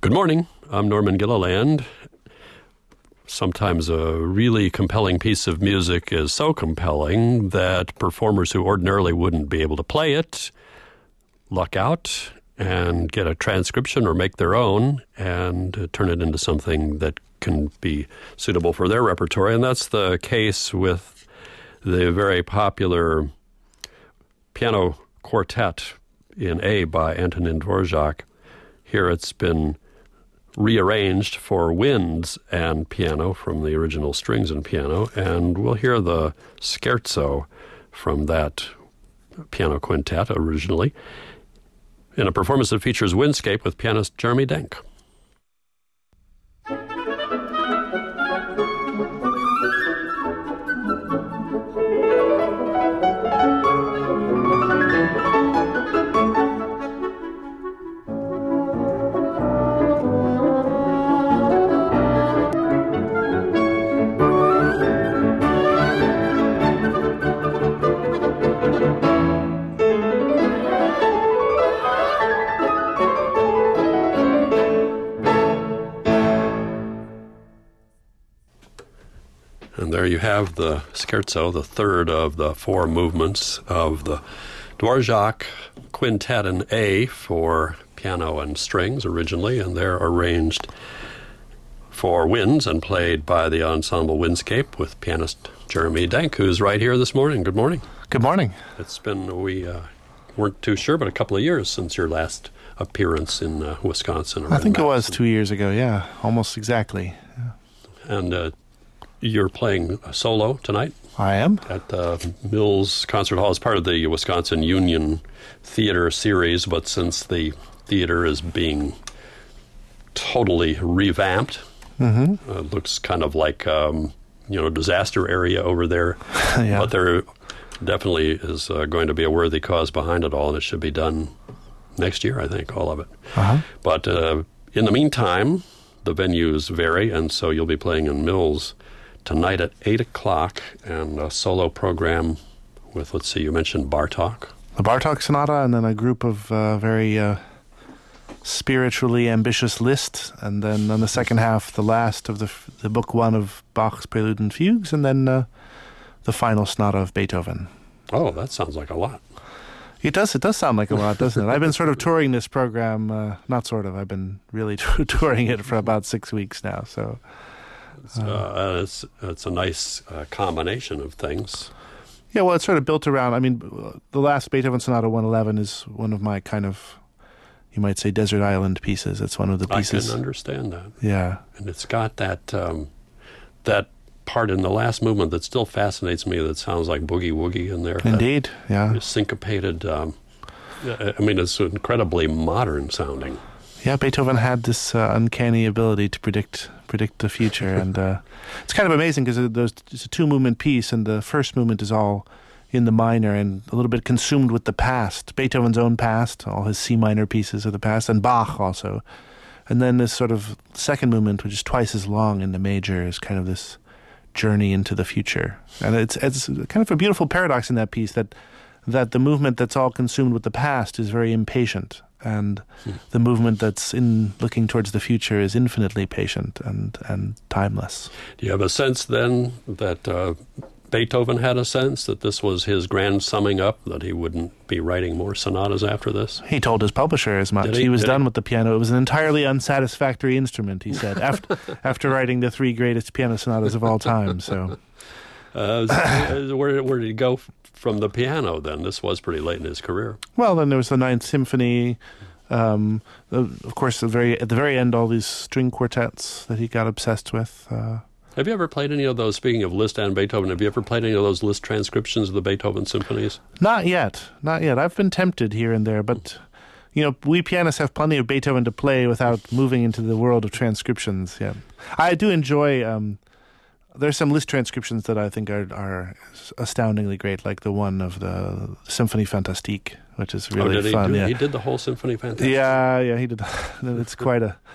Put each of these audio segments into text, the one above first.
Good morning. I'm Norman Gilliland. Sometimes a really compelling piece of music is so compelling that performers who ordinarily wouldn't be able to play it luck out and get a transcription or make their own and turn it into something that can be suitable for their repertory. And that's the case with the very popular piano quartet in A by Antonin Dvorak. Here it's been rearranged for winds and piano from the original strings and piano, and we'll hear the scherzo from that piano quintet originally in a performance that features Windscape with pianist Jeremy Denk. And there you have the scherzo, the third of the four movements of the Dvorak Quintet in A for piano and strings originally, and they're arranged for winds and played by the ensemble Windscape with pianist Jeremy Denk, who's right here this morning. Good morning. Good morning. It's been, we weren't too sure, but a couple of years since your last appearance in Wisconsin. I think it was 2 years ago, yeah, almost exactly. Yeah. And you're playing a solo tonight? I am. At the Mills Concert Hall as part of the Wisconsin Union Theater series, but since the theater is being totally revamped, it looks kind of like, disaster area over there. Yeah. But there definitely is going to be a worthy cause behind it all, and it should be done next year, I think, all of it. But in the meantime, the venues vary, and so you'll be playing in Mills tonight at 8 o'clock, and a solo program with, let's see, you mentioned Bartók. The Bartók Sonata, and then a group of very spiritually ambitious Liszt, and then on the second half, the last of the book one of Bach's Prelude and Fugues, and then the final sonata of Beethoven. Oh, that sounds like a lot. It does sound like a lot, doesn't it? I've been sort of touring this program, not sort of, I've been really touring it for about 6 weeks now, so... It's a nice combination of things. Yeah, well, it's sort of built around, the last Beethoven Sonata 111 is one of my kind of, you might say, desert island pieces. It's one of the pieces. I can understand that. Yeah. And it's got that part in the last movement that still fascinates me that sounds like boogie-woogie in there. Indeed, yeah. Syncopated, it's incredibly modern sounding. Yeah, Beethoven had this uncanny ability to predict the future, and it's kind of amazing because it's a two-movement piece, and the first movement is all in the minor and a little bit consumed with the past, Beethoven's own past, all his C minor pieces of the past, and Bach also. And then this sort of second movement, which is twice as long in the major, is kind of this journey into the future. And it's kind of a beautiful paradox in that piece that the movement that's all consumed with the past is very impatient, and the movement that's in looking towards the future is infinitely patient and timeless. Do you have a sense then that Beethoven had a sense that this was his grand summing up, that he wouldn't be writing more sonatas after this? He told his publisher as much. He was done with the piano. It was an entirely unsatisfactory instrument, he said, after writing the three greatest piano sonatas of all time. So, where did he go from the piano then? This was pretty late in his career. Well, then there was the Ninth Symphony. Of course, at the very end, all these string quartets that he got obsessed with. Have you ever played any of those, speaking of Liszt and Beethoven, have you ever played any of those Liszt transcriptions of the Beethoven symphonies? Not yet. I've been tempted here and there, but, we pianists have plenty of Beethoven to play without moving into the world of transcriptions yet. I do enjoy, there's some Liszt transcriptions that I think are astoundingly great, like the one of the Symphonie Fantastique, which is really fun. He did the whole Symphonie Fantastique? Yeah, he did. It's quite a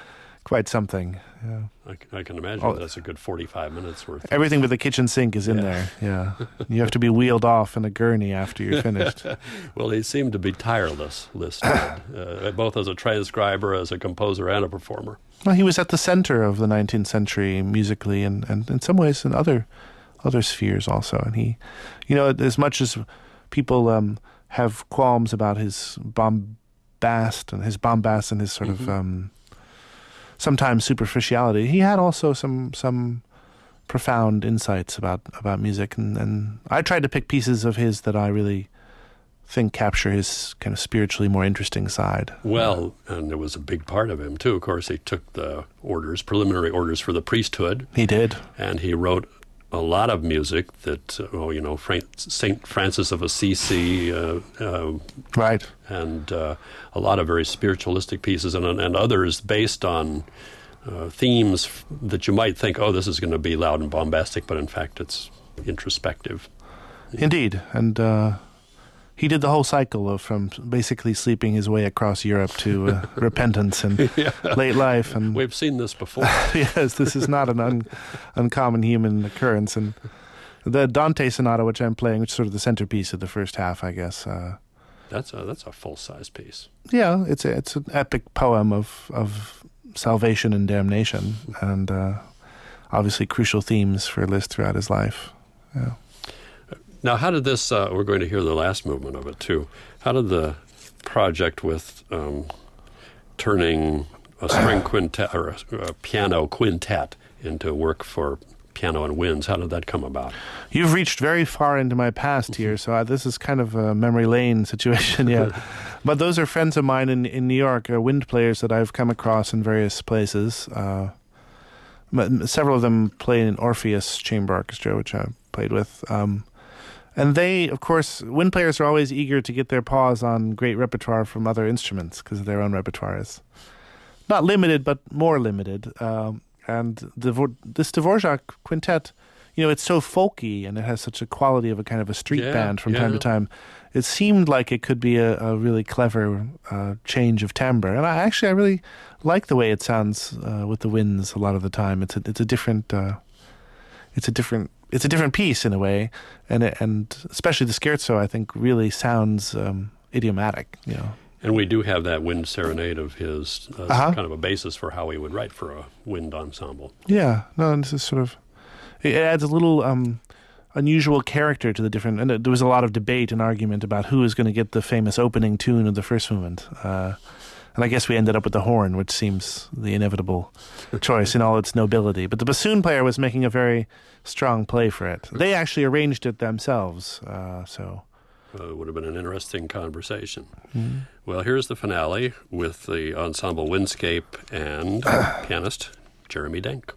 quite something. Yeah. I can imagine that's a good 45 minutes worth. Everything with the kitchen sink is in there. Yeah, you have to be wheeled off in a gurney after you're finished. Well, he seemed to be tireless, Liszt did, both as a transcriber, as a composer, and a performer. Well, he was at the center of the 19th century musically, and in some ways in other spheres also. And he, as much as people have qualms about his bombast and his sort of sometimes superficiality, he had also some profound insights about music, and I tried to pick pieces of his that I really think capture his kind of spiritually more interesting side. Well, and it was a big part of him too. Of course, he took the preliminary orders for the priesthood. He did. And he wrote a lot of music that, St. Francis of Assisi, right, and a lot of very spiritualistic pieces, and others based on themes that you might think, oh, this is going to be loud and bombastic, but in fact it's introspective. Indeed, and he did the whole cycle from basically sleeping his way across Europe to repentance and late life. And we've seen this before. Yes, this is not an uncommon human occurrence. And the Dante Sonata, which I'm playing, which is sort of the centerpiece of the first half, I guess. That's a full-size piece. Yeah, it's an epic poem of salvation and damnation, and obviously crucial themes for Liszt throughout his life. Yeah. Now, how did this, we're going to hear the last movement of it too, how did the project with turning a string quintet or a piano quintet into work for piano and winds, how did that come about? You've reached very far into my past here, so this is kind of a memory lane situation, yeah. But those are friends of mine in New York, wind players that I've come across in various places. Several of them play in Orpheus Chamber Orchestra, which I played with. And they, of course, wind players are always eager to get their paws on great repertoire from other instruments because their own repertoire is not limited, but more limited. And this Dvorak quintet, it's so folky and it has such a quality of a kind of a street band from time to time. It seemed like it could be a really clever change of timbre. And I really like the way it sounds with the winds a lot of the time. It's a different piece in a way, and especially the scherzo, I think, really sounds idiomatic. And we do have that wind serenade of his kind of a basis for how he would write for a wind ensemble. Yeah, no, and this is sort of, it adds a little unusual character to the different, and there was a lot of debate and argument about who is going to get the famous opening tune of the first movement. And I guess we ended up with the horn, which seems the inevitable choice in all its nobility. But the bassoon player was making a very strong play for it. They actually arranged it themselves, so... it would have been an interesting conversation. Mm-hmm. Well, here's the finale with the ensemble Windscape and pianist Jeremy Denk.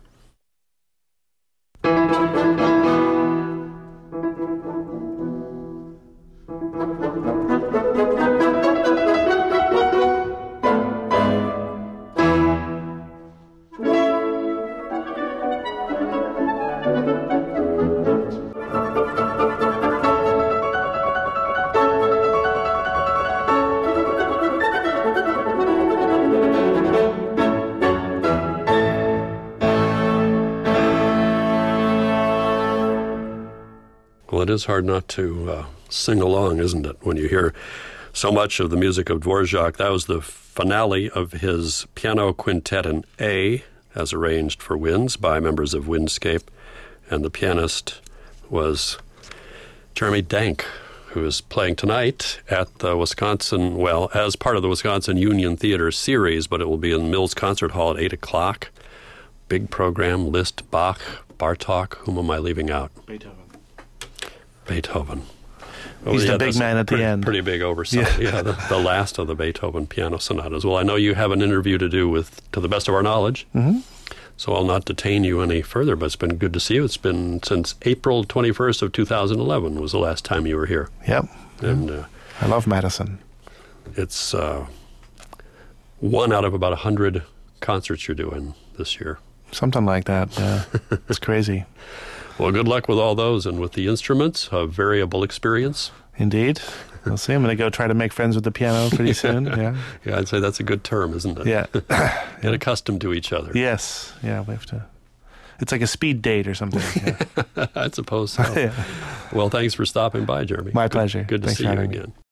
Well, it is hard not to sing along, isn't it, when you hear so much of the music of Dvorak. That was the finale of his piano quintet in A, as arranged for winds by members of Windscape, and the pianist was Jeremy Denk, who is playing tonight at the Wisconsin, as part of the Wisconsin Union Theater series, but it will be in Mills Concert Hall at 8 o'clock. Big program, Liszt, Bach, Bartók. Whom am I leaving out? Beethoven. He's the big man at the end. Pretty big oversight. Yeah, the last of the Beethoven piano sonatas. Well, I know you have an interview to do to the best of our knowledge, so I'll not detain you any further, but it's been good to see you. It's been since April 21st of 2011 was the last time you were here. Yep. And I love Madison. It's one out of about 100 concerts you're doing this year. Something like that, yeah. It's crazy. Well, good luck with all those and with the instruments, a variable experience. Indeed. We'll see. I'm going to go try to make friends with the piano pretty soon. Yeah. Yeah, I'd say that's a good term, isn't it? Yeah. Get accustomed to each other. Yes. Yeah, we have to. It's like a speed date or something. Yeah. I suppose so. Yeah. Well, thanks for stopping by, Jeremy. My pleasure. Good to Thanks see for you having me. again.